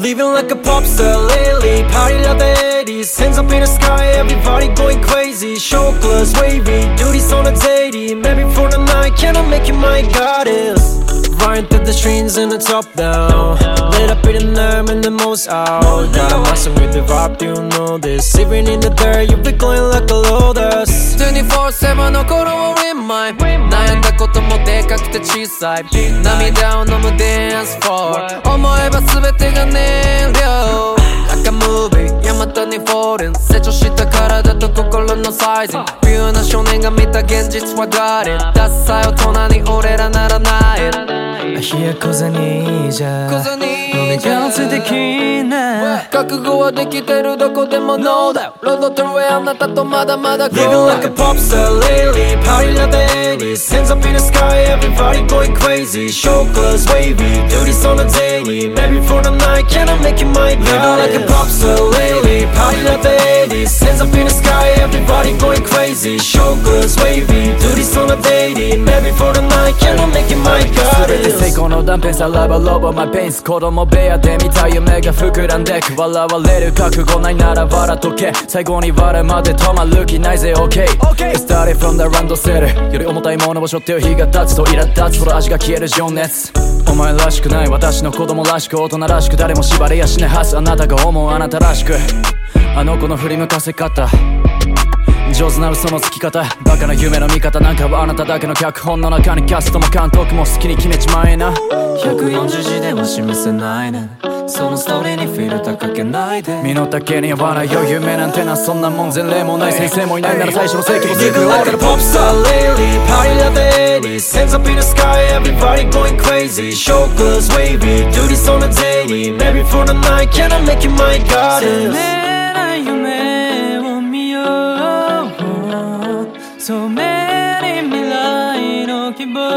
Living like a pop star lately. Party like the 80s, hands up in the sky, everybody going crazy. Show class wavy, do this on a daily. Maybe for the night, can I make you my goddess? Riding through the streets in the top down, lit up in the night and the most out. Got a master with the vibe, you know this. Even in the dirt, you be going like a lotus. 24/7の頃を in my 悩んだこともでかくて小さい涙を飲む dance floor 思えば全てが燃料 Like a movie ヤマトに fallen 成長した体と心のサイズピュアな少年が見た現実は誰ダッサい大人に俺らならない I hear 小銭じゃ飲みがつできない覚悟はできてるどこでも No doubt ロードトゥウェイあなたとまだまだ Living like a pop star lately. Party like the 80s, hands up in the sky, everybody going crazy. Show class wavy, do this on a daily. Maybe for the night, can I make you my goddess? Living like a pop star lately. Party like the 80s, hands up in the sky, everybody going crazy. Show class wavy, do this on a daily. Maybe for the night, can I make you my goddess? 成功の断片さらばロボマイペンス子供部屋で見た夢が膨らんでく笑われる覚悟ないなら笑っとけ最後に我まで止まる気ないぜ OK It started from theランドセルより重たいものを背負ってる日が経つと苛立つその味が消える情熱お前らしくない私の子供らしく大人らしく誰も縛れやしないはずあなたが思うあなたらしくあの子の振り向かせ方上手な嘘のつき方バカな夢の見方なんかはあなただけの脚本の中にキャストも監督も好きに決めちまえな140字では示せないねそのストーリーにフィルターかけないで身の丈に合わないよ夢なんてなそんなもん前例もない先生もいないなら最初の世紀もすぐ Living like a pop star lately. Party like the 80s, hands up in the sky, everybody going crazy. Show class wavy, do this on a daily. Maybe for the night, can I make you my goddess? 染めに未来の希望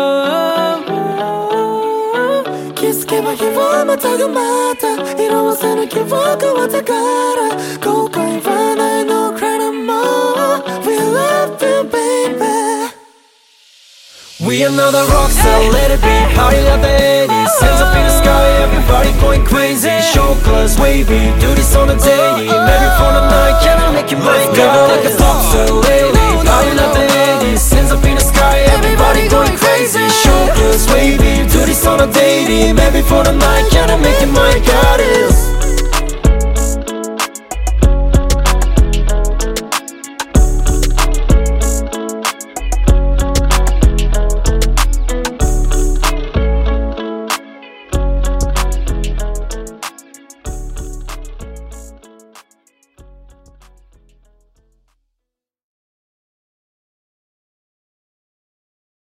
気づけば日はまたがまた色褪せぬ記憶はだから後悔はない No cry no more We love you baby We another rockstar, let it be. Party like the 80s, hands up in the sky, everybody going crazy. Show class wavy, do this on a daily. Maybe for the night, can I make you my goddess? Like a pop star lately. Party like the 80s, hands up in the sky, everybody going crazy. Show class wavy, do this on a daily. Maybe for the night, can I make you my goddess?